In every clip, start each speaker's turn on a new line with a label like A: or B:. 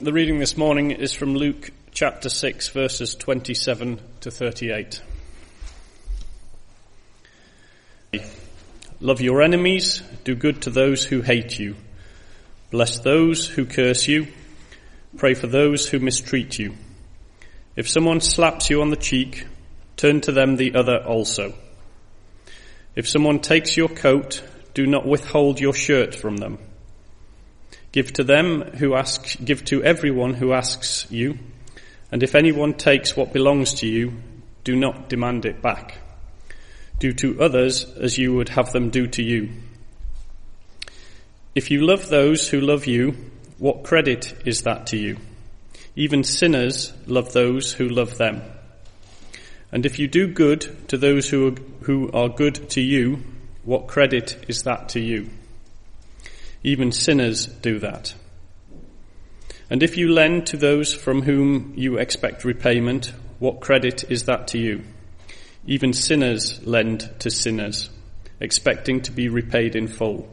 A: The reading this morning is from Luke chapter 6, verses 27 to 38. Love your enemies, do good to those who hate you. Bless those who curse you. Pray for those who mistreat you. If someone slaps you on the cheek, turn to them the other also. If someone takes your coat, do not withhold your shirt from them. Give to everyone who asks you, and if anyone takes what belongs to you, do not demand it back. Do to others as you would have them do to you. If you love those who love you, what credit is that to you? Even sinners love those who love them. And if you do good to those who are good to you, what credit is that to you? Even sinners do that. And if you lend to those from whom you expect repayment, what credit is that to you? Even sinners lend to sinners, expecting to be repaid in full.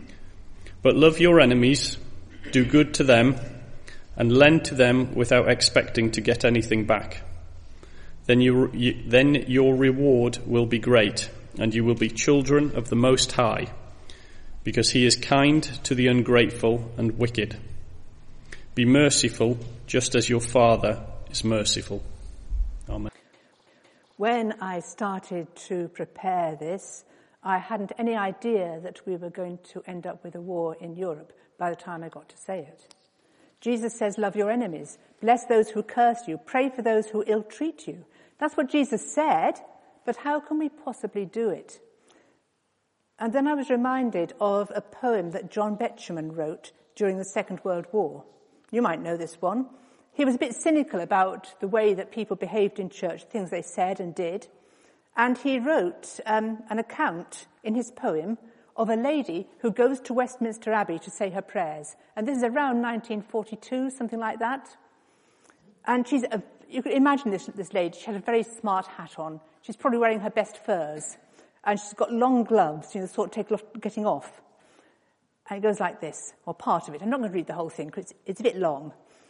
A: But love your enemies, do good to them, and lend to them without expecting to get anything back. Then your reward will be great, and you will be children of the Most High, because he is kind to the ungrateful and wicked. Be merciful, just as your Father is merciful. Amen.
B: When I started to prepare this, I hadn't any idea that we were going to end up with a war in Europe by the time I got to say it. Jesus says, love your enemies, bless those who curse you, pray for those who ill-treat you. That's what Jesus said, but how can we possibly do it? And then I was reminded of a poem that John Betjeman wrote during the Second World War. You might know this one. He was a bit cynical about the way that people behaved in church, things they said and did. And he wrote an account in his poem of a lady who goes to Westminster Abbey to say her prayers. And this is around 1942, something like that. And you could imagine this lady. She had a very smart hat on. She's probably wearing her best furs. And she's got long gloves, the sort take a lot getting off. And it goes like this, or part of it. I'm not going to read the whole thing because it's a bit long.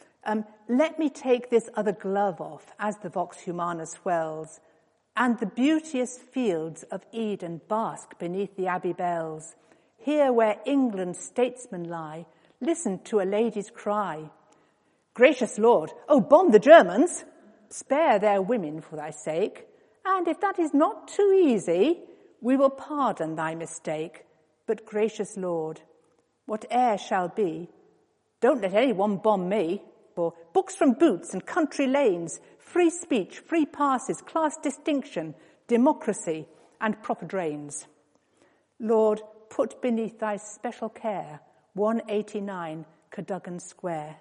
B: Let me take this other glove off as the Vox Humana swells, and the beauteous fields of Eden bask beneath the abbey bells. Here where England's statesmen lie, listen to a lady's cry. Gracious Lord, oh, bomb the Germans! Spare their women for thy sake. And if that is not too easy, we will pardon thy mistake. But gracious Lord, whate'er shall be, don't let anyone bomb me. For books from boots and country lanes, free speech, free passes, class distinction, democracy and proper drains. Lord, put beneath thy special care 189 Cadogan Square.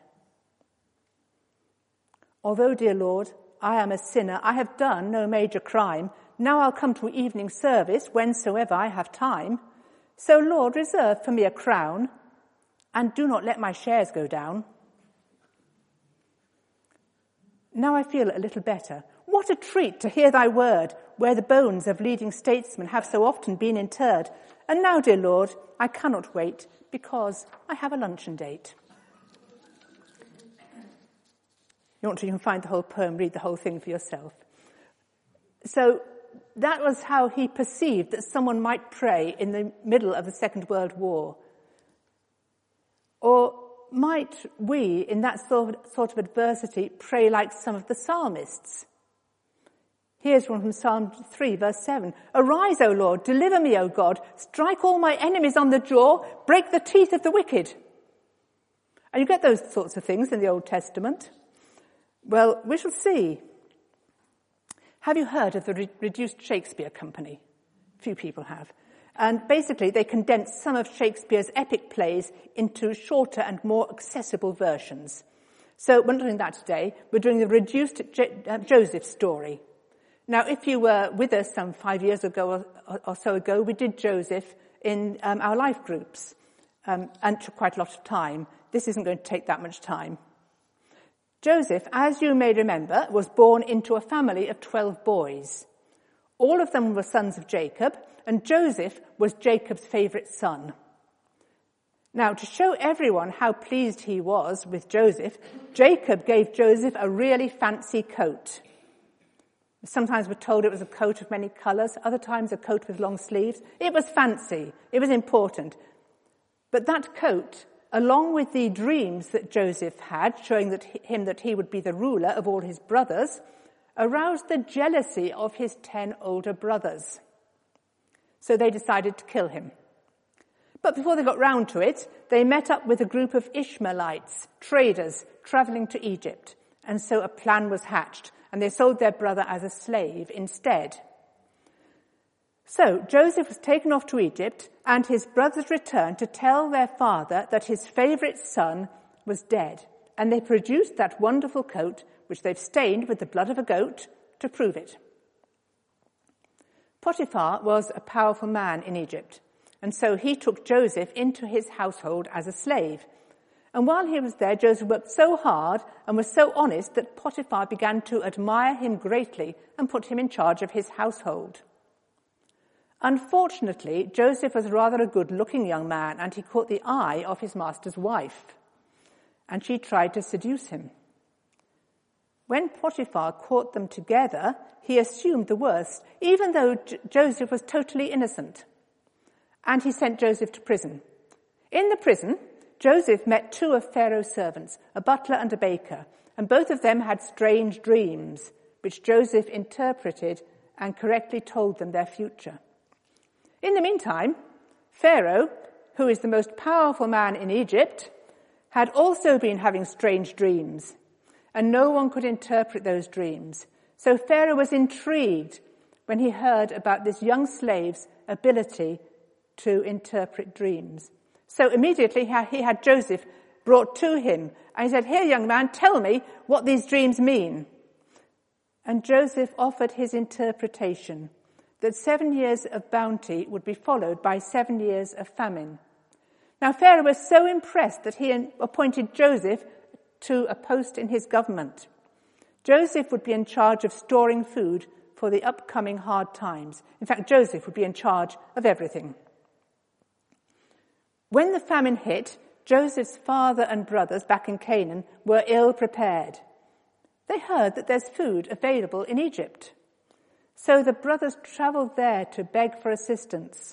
B: Although, dear Lord, I am a sinner, I have done no major crime. Now I'll come to evening service whensoever I have time. So, Lord, reserve for me a crown, and do not let my shares go down. Now I feel a little better. What a treat to hear thy word, where the bones of leading statesmen have so often been interred. And now, dear Lord, I cannot wait, because I have a luncheon date. You can find the whole poem, read the whole thing for yourself. So that was how he perceived that someone might pray in the middle of the Second World War. Or might we, in that sort of adversity, pray like some of the psalmists? Here's one from Psalm 3, verse 7. Arise, O Lord, deliver me, O God, strike all my enemies on the jaw, break the teeth of the wicked. And you get those sorts of things in the Old Testament. Well, we shall see. Have you heard of the Reduced Shakespeare Company? Few people have. And basically they condense some of Shakespeare's epic plays into shorter and more accessible versions. So we're not doing that today. We're doing the Reduced Joseph story. Now, if you were with us some 5 years ago or so ago, we did Joseph in our life groups, and took quite a lot of time. This isn't going to take that much time. Joseph, as you may remember, was born into a family of 12 boys. All of them were sons of Jacob, and Joseph was Jacob's favourite son. Now, to show everyone how pleased he was with Joseph, Jacob gave Joseph a really fancy coat. Sometimes we're told it was a coat of many colours, other times a coat with long sleeves. It was fancy. It was important. But that coat, along with the dreams that Joseph had, showing that he would be the ruler of all his brothers, aroused the jealousy of his 10 older brothers. So they decided to kill him. But before they got round to it, they met up with a group of Ishmaelites, traders, travelling to Egypt. And so a plan was hatched, and they sold their brother as a slave instead. So Joseph was taken off to Egypt, and his brothers returned to tell their father that his favourite son was dead. And they produced that wonderful coat, which they've stained with the blood of a goat, to prove it. Potiphar was a powerful man in Egypt, and so he took Joseph into his household as a slave. And while he was there, Joseph worked so hard and was so honest that Potiphar began to admire him greatly and put him in charge of his household. Unfortunately, Joseph was rather a good-looking young man, and he caught the eye of his master's wife, and she tried to seduce him. When Potiphar caught them together, he assumed the worst, even though Joseph was totally innocent. And he sent Joseph to prison. In the prison, Joseph met 2 of Pharaoh's servants, a butler and a baker, and both of them had strange dreams, which Joseph interpreted and correctly told them their future. In the meantime, Pharaoh, who is the most powerful man in Egypt, had also been having strange dreams, and no one could interpret those dreams. So Pharaoh was intrigued when he heard about this young slave's ability to interpret dreams. So immediately he had Joseph brought to him, and he said, "Here, young man, tell me what these dreams mean." And Joseph offered his interpretation, that 7 years of bounty would be followed by 7 years of famine. Now Pharaoh was so impressed that he appointed Joseph to a post in his government. Joseph would be in charge of storing food for the upcoming hard times. In fact, Joseph would be in charge of everything. When the famine hit, Joseph's father and brothers back in Canaan were ill prepared. They heard that there's food available in Egypt. So the brothers travelled there to beg for assistance.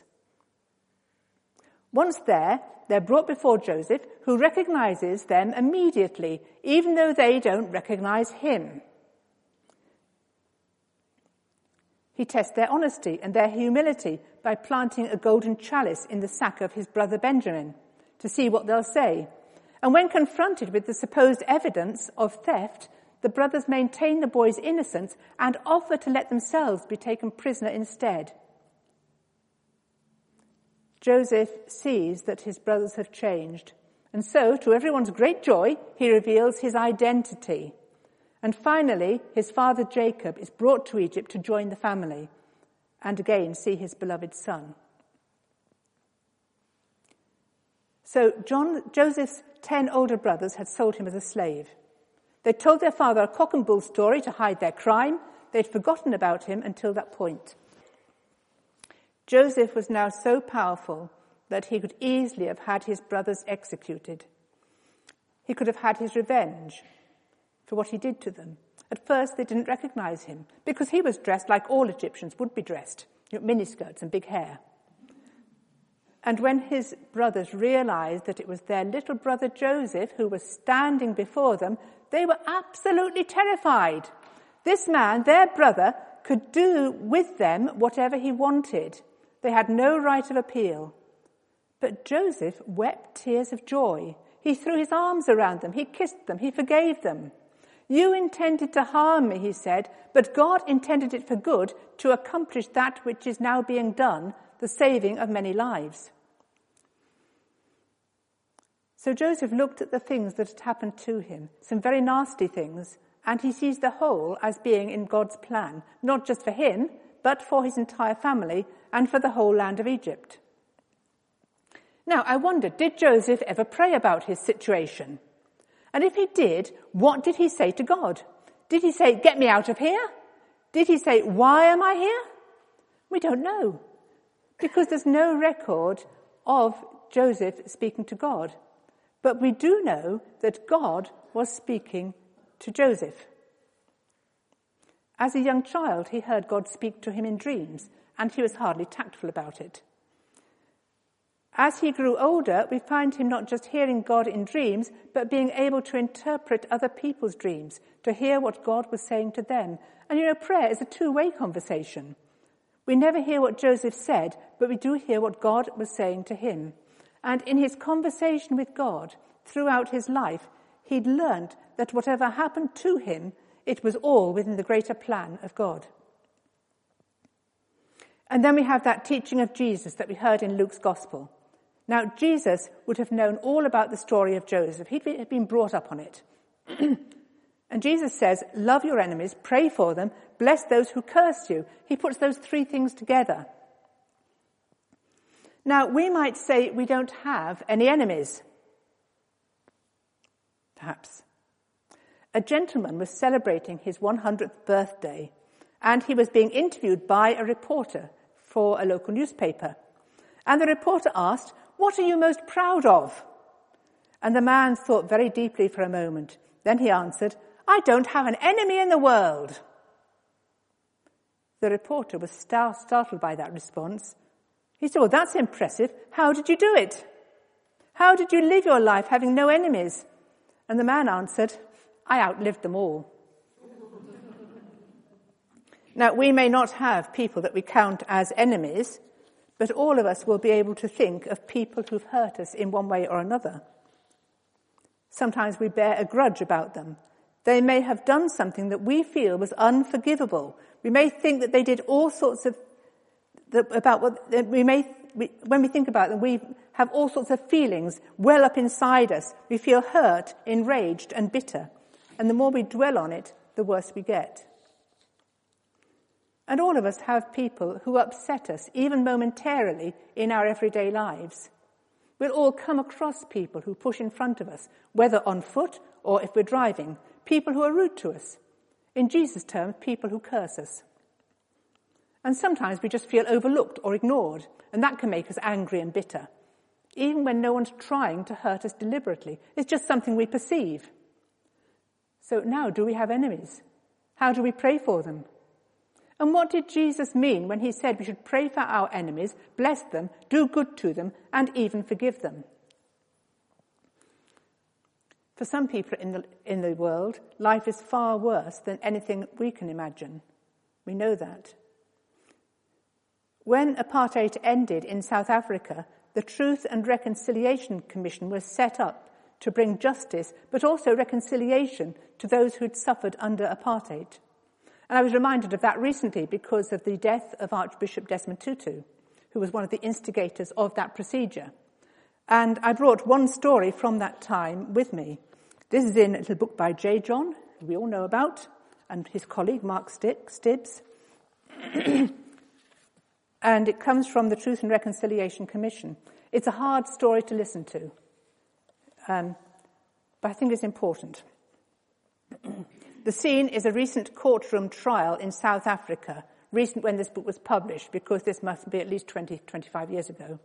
B: Once there, they're brought before Joseph, who recognizes them immediately, even though they don't recognize him. He tests their honesty and their humility by planting a golden chalice in the sack of his brother Benjamin to see what they'll say. And when confronted with the supposed evidence of theft, the brothers maintain the boy's innocence and offer to let themselves be taken prisoner instead. Joseph sees that his brothers have changed, and so, to everyone's great joy, he reveals his identity. And finally, his father Jacob is brought to Egypt to join the family and again see his beloved son. So Joseph's 10 older brothers had sold him as a slave. They told their father a cock and bull story to hide their crime. They'd forgotten about him until that point. Joseph was now so powerful that he could easily have had his brothers executed. He could have had his revenge for what he did to them. At first, they didn't recognize him because he was dressed like all Egyptians would be dressed, miniskirts and big hair. And when his brothers realized that it was their little brother Joseph who was standing before them, they were absolutely terrified. This man, their brother, could do with them whatever he wanted. They had no right of appeal. But Joseph wept tears of joy. He threw his arms around them. He kissed them. He forgave them. "You intended to harm me," he said, "but God intended it for good to accomplish that which is now being done, the saving of many lives." So Joseph looked at the things that had happened to him, some very nasty things, and he sees the whole as being in God's plan, not just for him, but for his entire family and for the whole land of Egypt. Now, I wonder, did Joseph ever pray about his situation? And if he did, what did he say to God? Did he say, "Get me out of here"? Did he say, "Why am I here"? We don't know, because there's no record of Joseph speaking to God. But we do know that God was speaking to Joseph. As a young child, he heard God speak to him in dreams, and he was hardly tactful about it. As he grew older, we find him not just hearing God in dreams, but being able to interpret other people's dreams, to hear what God was saying to them. And prayer is a two-way conversation. We never hear what Joseph said, but we do hear what God was saying to him. And in his conversation with God, throughout his life, he'd learned that whatever happened to him, it was all within the greater plan of God. And then we have that teaching of Jesus that we heard in Luke's Gospel. Now, Jesus would have known all about the story of Joseph. He'd been brought up on it. And Jesus says, love your enemies, pray for them, bless those who curse you. He puts those three things together. Now, we might say we don't have any enemies. Perhaps. A gentleman was celebrating his 100th birthday, and he was being interviewed by a reporter for a local newspaper. And the reporter asked, "What are you most proud of?" And the man thought very deeply for a moment. Then he answered, "I don't have an enemy in the world." The reporter was startled by that response. He said, "Well, that's impressive. How did you do it? How did you live your life having no enemies?" And the man answered, "I outlived them all." Now, we may not have people that we count as enemies, but all of us will be able to think of people who've hurt us in one way or another. Sometimes we bear a grudge about them. They may have done something that we feel was unforgivable. We may think that they did all sorts of, when we think about them, we have all sorts of feelings well up inside us. We feel hurt, enraged, and bitter. And the more we dwell on it, the worse we get. And all of us have people who upset us, even momentarily, in our everyday lives. We'll all come across people who push in front of us, whether on foot or if we're driving, people who are rude to us. In Jesus' terms, people who curse us. And sometimes we just feel overlooked or ignored, and that can make us angry and bitter, even when no one's trying to hurt us deliberately. It's just something we perceive. So now, do we have enemies? How do we pray for them? And what did Jesus mean when he said we should pray for our enemies, bless them, do good to them, and even forgive them? For some people in the world, life is far worse than anything we can imagine. We know that. When apartheid ended in South Africa, the Truth and Reconciliation Commission was set up to bring justice, but also reconciliation to those who'd suffered under apartheid. And I was reminded of that recently because of the death of Archbishop Desmond Tutu, who was one of the instigators of that procedure. And I brought one story from that time with me. This is in a little book by J. John, who we all know about, and his colleague Mark Stibbs. And it comes from the Truth and Reconciliation Commission. It's a hard story to listen to, but I think it's important. The scene is a recent courtroom trial in South Africa, recent when this book was published, because this must be at least 25 years ago.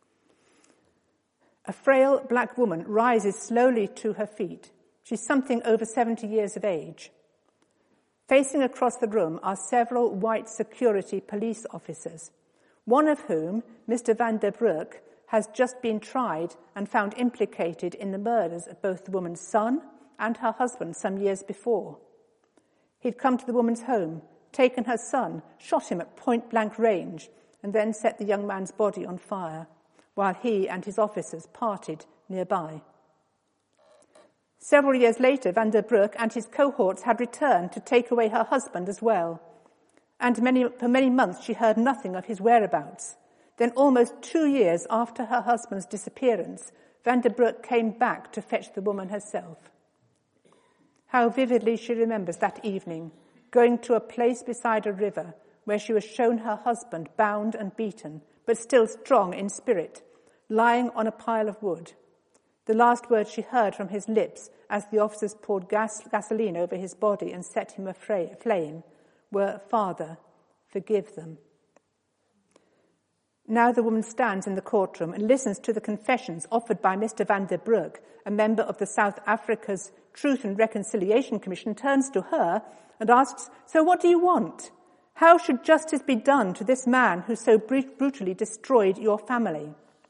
B: A frail black woman rises slowly to her feet. She's something over 70 years of age. Facing across the room are several white security police officers, one of whom, Mr. Van der Broek, has just been tried and found implicated in the murders of both the woman's son and her husband some years before. He'd come to the woman's home, taken her son, shot him at point-blank range, and then set the young man's body on fire, while he and his officers parted nearby. Several years later, Van der Broek and his cohorts had returned to take away her husband as well, and for many months she heard nothing of his whereabouts. Then, almost 2 years after her husband's disappearance, Van der Broek came back to fetch the woman herself. How vividly she remembers that evening, going to a place beside a river where she was shown her husband bound and beaten, but still strong in spirit, lying on a pile of wood. The last words she heard from his lips as the officers poured gasoline over his body and set him aflame were, "Father, forgive them." Now the woman stands in the courtroom and listens to the confessions offered by Mr. van der Broek, a member of the South Africa's Truth and Reconciliation Commission, turns to her and asks, "So what do you want? How should justice be done to this man who so brutally destroyed your family?"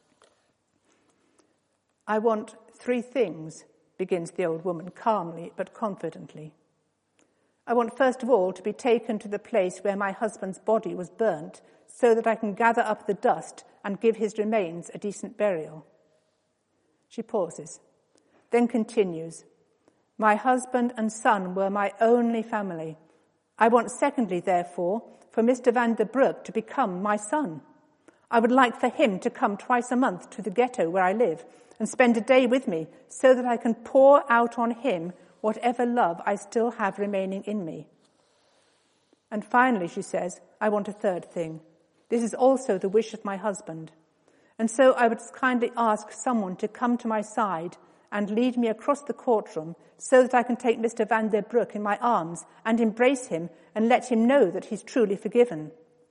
B: "I want 3 things," begins the old woman calmly but confidently. "I want first of all to be taken to the place where my husband's body was burnt so that I can gather up the dust and give his remains a decent burial." She pauses, then continues, "My husband and son were my only family. I want secondly, therefore, for Mr. van der Broek to become my son. I would like for him to come twice a month to the ghetto where I live and spend a day with me so that I can pour out on him whatever love I still have remaining in me. And finally," she says, "I want a third thing. This is also the wish of my husband. And so I would kindly ask someone to come to my side and lead me across the courtroom so that I can take Mr. van der Broek in my arms and embrace him and let him know that he's truly forgiven."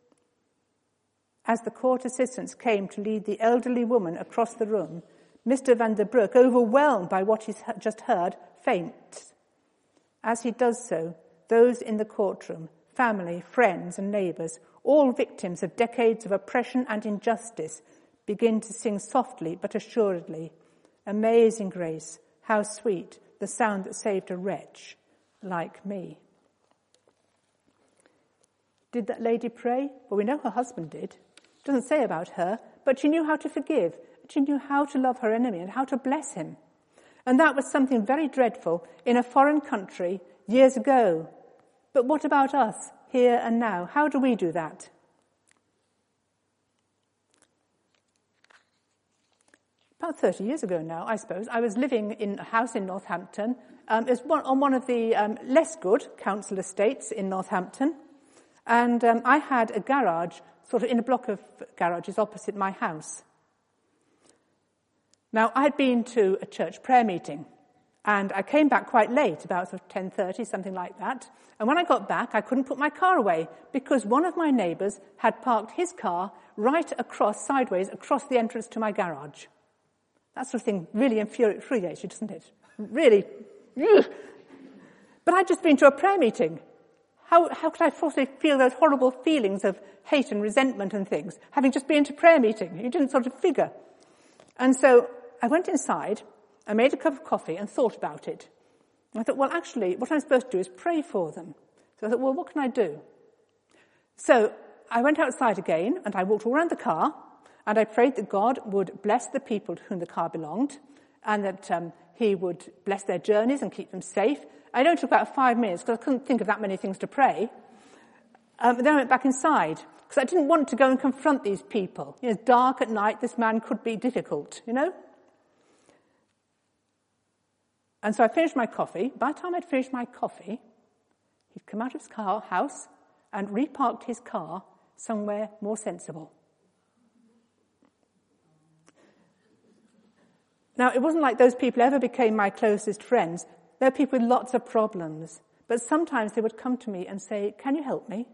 B: As the court assistants came to lead the elderly woman across the room, Mr. van der Broek, overwhelmed by what he's just heard, faints. As he does so, those in the courtroom, family, friends and neighbours, all victims of decades of oppression and injustice, begin to sing softly but assuredly, "Amazing grace, how sweet the sound that saved a wretch like me." Did that lady pray? Well, we know her husband did. It doesn't say about her, but she knew how to forgive. She knew how to love her enemy and how to bless him. And that was something very dreadful in a foreign country years ago. But what about us, here and now? How do we do that? About 30 years ago now, I suppose, I was living in a house in Northampton. It was on one of the less good council estates in Northampton. And I had a garage, sort of in a block of garages opposite my house. Now, I had been to a church prayer meeting, and I came back quite late, about sort of 10:30, something like that. And when I got back, I couldn't put my car away because one of my neighbours had parked his car right sideways across the entrance to my garage. That sort of thing really infuriates you, doesn't it? Really. Ugh. But I'd just been to a prayer meeting. How could I possibly feel those horrible feelings of hate and resentment and things, having just been to prayer meeting? You didn't sort of figure. And so I went inside, I made a cup of coffee and thought about it. And I thought, well, actually, what I'm supposed to do is pray for them. So I thought, well, what can I do? So I went outside again and I walked all around the car and I prayed that God would bless the people to whom the car belonged and that he would bless their journeys and keep them safe. I only took about 5 minutes because I couldn't think of that many things to pray. Then I went back inside because I didn't want to go and confront these people. You know, it's dark at night, this man could be difficult, you know. And so I finished my coffee. By the time I'd finished my coffee, he'd come out of his house and reparked his car somewhere more sensible. Now, it wasn't like those people ever became my closest friends. They're people with lots of problems. But sometimes they would come to me and say, "Can you help me?"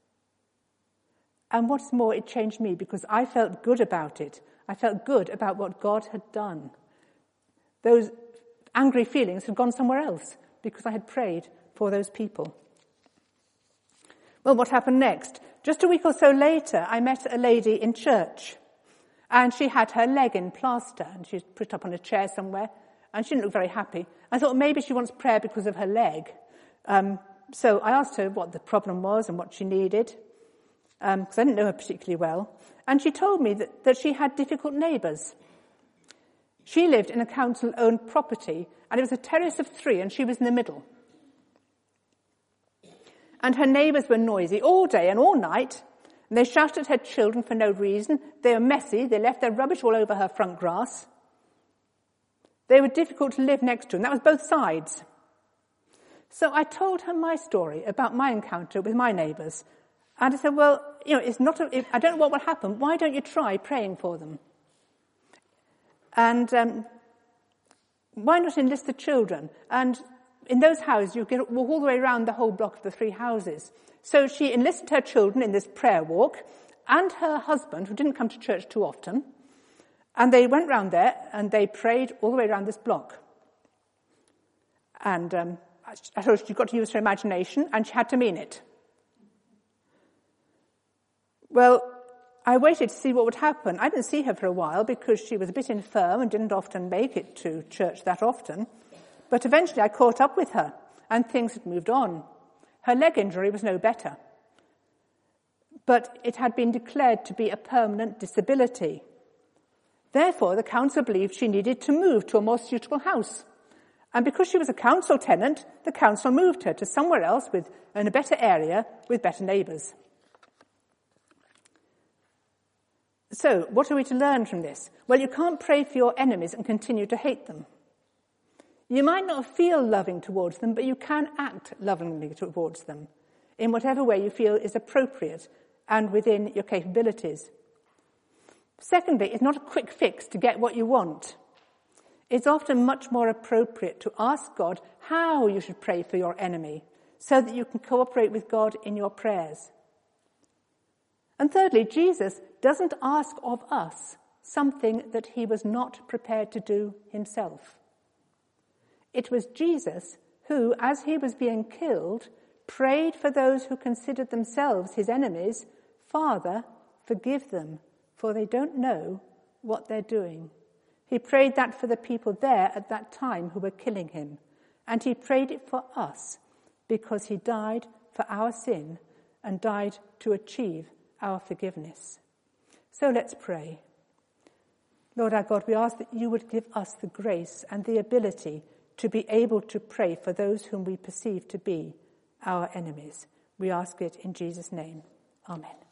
B: And what's more, it changed me because I felt good about it. I felt good about what God had done. Those angry feelings had gone somewhere else because I had prayed for those people. Well, what happened next? Just a week or so later, I met a lady in church. And she had her leg in plaster, and she was put up on a chair somewhere, and she didn't look very happy. I thought maybe she wants prayer because of her leg. So I asked her what the problem was and what she needed, because I didn't know her particularly well. And she told me that she had difficult neighbours. She lived in a council-owned property, and it was a terrace of 3, and she was in the middle. And her neighbours were noisy all day and all night, and they shouted at her children for no reason. They were messy. They left their rubbish all over her front grass. They were difficult to live next to, and that was both sides. So I told her my story about my encounter with my neighbours. And I said, well, you know, I don't know what will happen. Why don't you try praying for them? And why not enlist the children? And in those houses, you walk all the way around the whole block of the 3 houses. So she enlisted her children in this prayer walk, and her husband, who didn't come to church too often, and they went round there and they prayed all the way around this block. And I told her she got to use her imagination, and she had to mean it. Well, I waited to see what would happen. I didn't see her for a while because she was a bit infirm and didn't often make it to church that often. But eventually I caught up with her, and things had moved on. Her leg injury was no better, but it had been declared to be a permanent disability. Therefore, the council believed she needed to move to a more suitable house. And because she was a council tenant, the council moved her to somewhere else in a better area with better neighbours. So, what are we to learn from this? Well, you can't pray for your enemies and continue to hate them. You might not feel loving towards them, but you can act lovingly towards them in whatever way you feel is appropriate and within your capabilities. Secondly, it's not a quick fix to get what you want. It's often much more appropriate to ask God how you should pray for your enemy so that you can cooperate with God in your prayers. And thirdly, Jesus doesn't ask of us something that he was not prepared to do himself. It was Jesus who, as he was being killed, prayed for those who considered themselves his enemies, "Father, forgive them, for they don't know what they're doing." He prayed that for the people there at that time who were killing him. And he prayed it for us because he died for our sin and died to achieve our forgiveness. So let's pray. Lord our God, we ask that you would give us the grace and the ability to be able to pray for those whom we perceive to be our enemies. We ask it in Jesus' name. Amen.